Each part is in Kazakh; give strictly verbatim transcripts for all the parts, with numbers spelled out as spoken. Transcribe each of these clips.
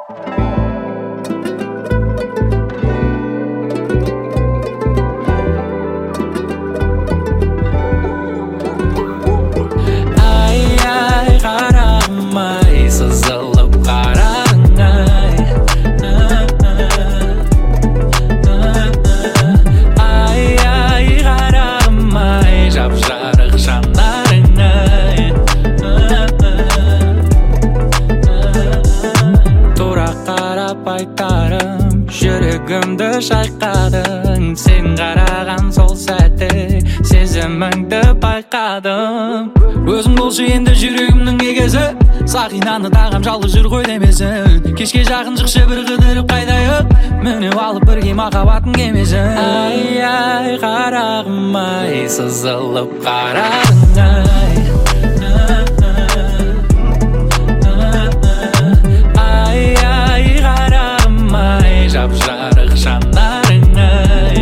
Жүрегімді шайқадың, сен қараған сол сәтте сезіміңді байқадым. Өзің болшы енді жүрегімнің егесі, сақинаны тағам жалғыз жүр ғой демесін. Кешке жақын шықшы бір қыдырып қайдайық, мініп алып бірге махаббаттың кемесін. Ай ай қарағым ай, сызылып қарадың ай. Ай ай қарағым ай, жап-жарық жанарың ай.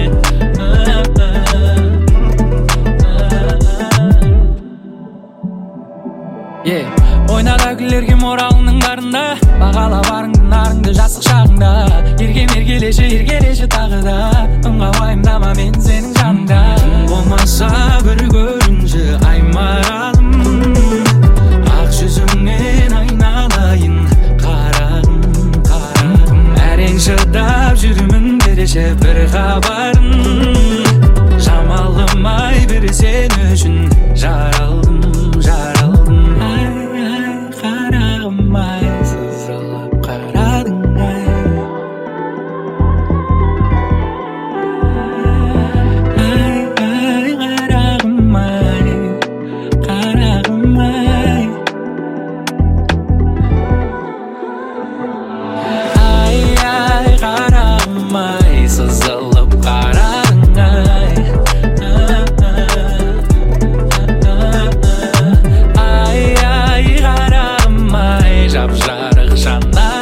Yeah. Ойнада күлерге моралының барында, бағала барыңды нарыңды жасық шағыңда. Еркем еркелеші еркелеші тағы да, ыңға уайымдама мен сенің жаныңда. Тым болмаса бір көрінші ай маралым, ақ жүзіңнен айналайын қарағым қарағым. Әрең шыдап жүрмін береші бір хабарын, жамалым ай бір сен үшін жаралдым жаралдым. Ай ай қарағым ай, сызылып қарадың ай. Ай ай қарағым ай, қарағым ай. Ай ай қарағым ай, сызылып қарадың ай. Ай ай қарағым ай, жап-жарық жанар